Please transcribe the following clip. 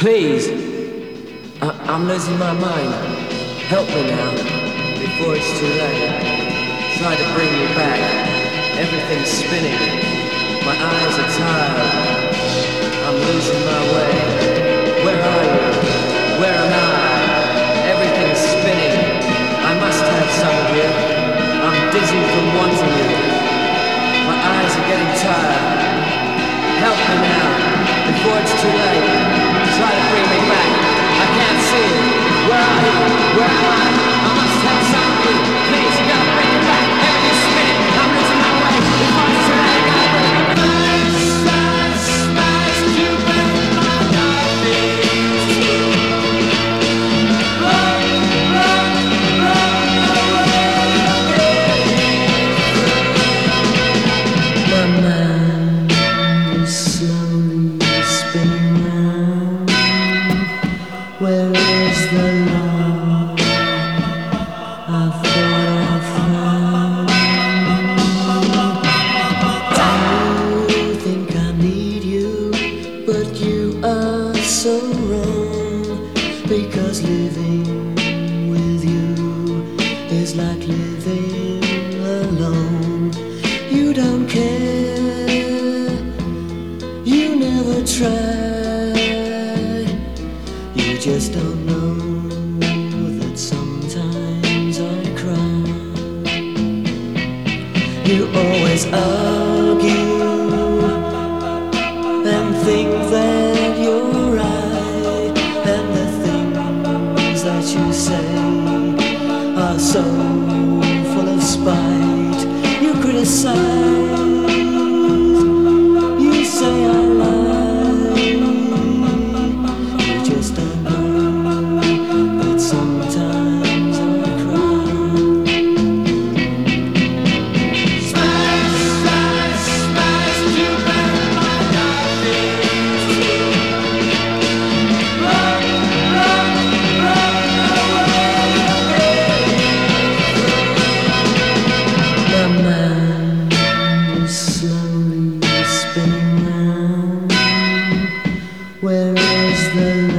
Please, I'm losing my mind. Help me now, before it's too late. Try to bring me back. Everything's spinning. My eyes are tired. I'm losing my way. Where are you? Where am I? Everything's spinning. I must have some of you. I'm dizzy from wanting you. My eyes are getting tired. Help me now, before it's too late. Try to bring me back. I can't see it. Where are you? Where am I? I must have some of you. Please, you gotta bring me back. Everything's spinning. I'm losing my way. Before it's too late, you gotta bring me back. Smash, you break my heart. My mind is slowly spinning round. Where is the love I thought I found? I think I need you, but you are so wrong. Because living with you is like living alone. You don't care, you never try. You just don't know that sometimes I cry. You always argue and think that you're right, and the things that you say are so full of spite. You criticize, you say I lie. You just don't know that sometimes I cry. Smash, smash, smash, you break my heart. Run, run, run away. My mind is slowly spinning round. Where is the